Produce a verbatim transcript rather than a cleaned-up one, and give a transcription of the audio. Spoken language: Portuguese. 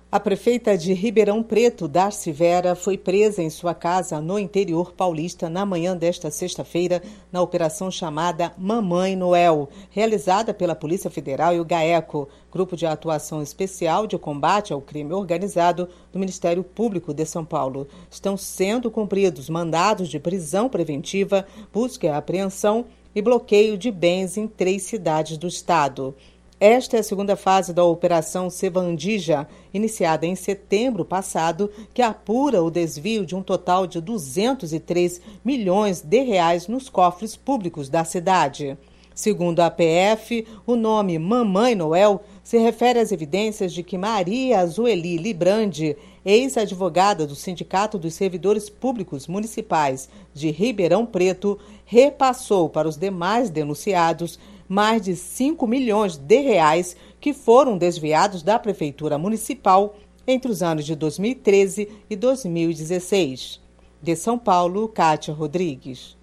A prefeita de Ribeirão Preto, Darcy Vera, foi presa em sua casa no interior paulista na manhã desta sexta-feira na operação chamada Mamãe Noel, realizada pela Polícia Federal e o GAECO, Grupo de Atuação Especial de Combate ao Crime Organizado do Ministério Público de São Paulo. Estão sendo cumpridos mandados de prisão preventiva, busca e apreensão e bloqueio de bens em três cidades do estado. Esta é a segunda fase da Operação Sevandija, iniciada em setembro passado, que apura o desvio de um total de duzentos e três milhões de reais nos cofres públicos da cidade. Segundo a P F, o nome Mamãe Noel se refere às evidências de que Maria Azueli Librandi, ex-advogada do Sindicato dos Servidores Públicos Municipais de Ribeirão Preto, repassou para os demais denunciados mais de cinco milhões de reais que foram desviados da Prefeitura Municipal entre os anos de dois mil e treze e dois mil e dezesseis. De São Paulo, Kátia Rodrigues.